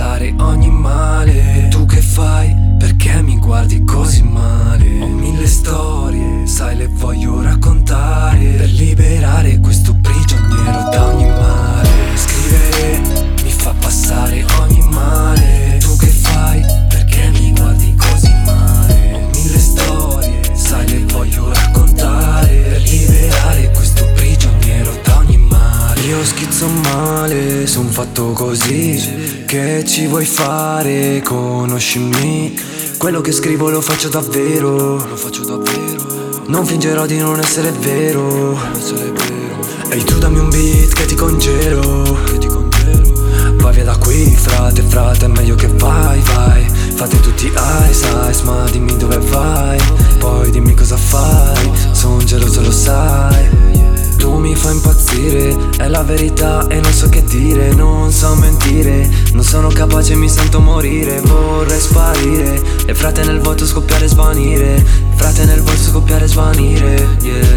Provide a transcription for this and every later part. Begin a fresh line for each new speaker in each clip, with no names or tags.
passare ogni male. Tu che fai? Perché mi guardi così male? Ho mille storie, sai, le voglio raccontare, per liberare questo prigioniero da ogni male. Scrivere mi fa passare ogni male. Tu che fai? Perché mi guardi così male? Ho mille storie, sai, le voglio raccontare, per liberare questo prigioniero da ogni male. Io schizzo male, son fatto così. Che ci vuoi fare? Conoscimi. Quello che scrivo lo faccio davvero. Non fingerò di non essere vero. Ehi, tu dammi un beat che ti congelo. Vai via da qui, frate, è meglio che vai. Fate tutti eyes, ma dimmi dove vai. Poi dimmi cosa fai. Son geloso, lo sai. Tu mi fai impazzire, è la verità e non so che dire. Non so mentire, non sono capace, mi sento morire. Vorrei sparire e frate nel vuoto scoppiare e svanire. Frate nel vuoto scoppiare e svanire, yeah.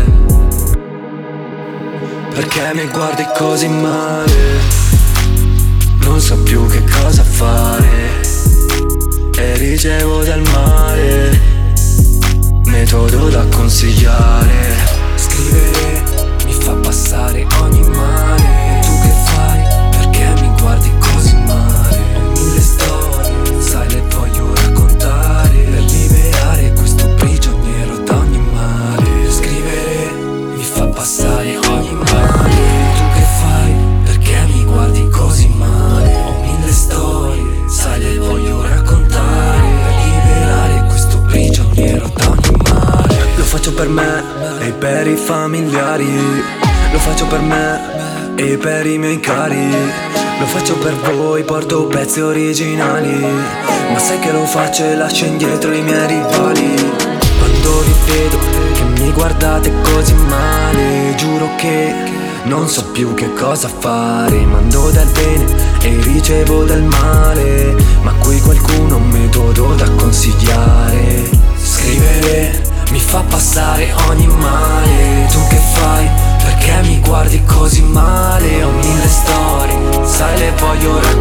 Perché mi guardi così male? Non so più che cosa fare e ricevo del male. Metodo da consigliare. Scrivere mi fa passare ogni male. Tu che fai? Perché mi guardi così male? Ho mille storie, sai, le voglio raccontare, per liberare questo prigioniero da ogni male. Scrivere mi fa passare ogni male. Tu che fai? Perché mi guardi così male? Ho mille storie, sai, le voglio raccontare, per liberare questo prigioniero da ogni male. Lo faccio per me e per i familiari. Lo faccio per me e per i miei cari. Lo faccio per voi, porto pezzi originali. Ma sai che lo faccio e lascio indietro i miei rivali. Quando vi vedo che mi guardate così male, giuro che non so più che cosa fare. Mando del bene e ricevo del male, ma qui qualcuno ha un metodo da consigliare. Scrivere mi fa passare ogni male. Tu che fai? Perché mi guardi così male? Ho mille storie, sai, le voglio raccontare,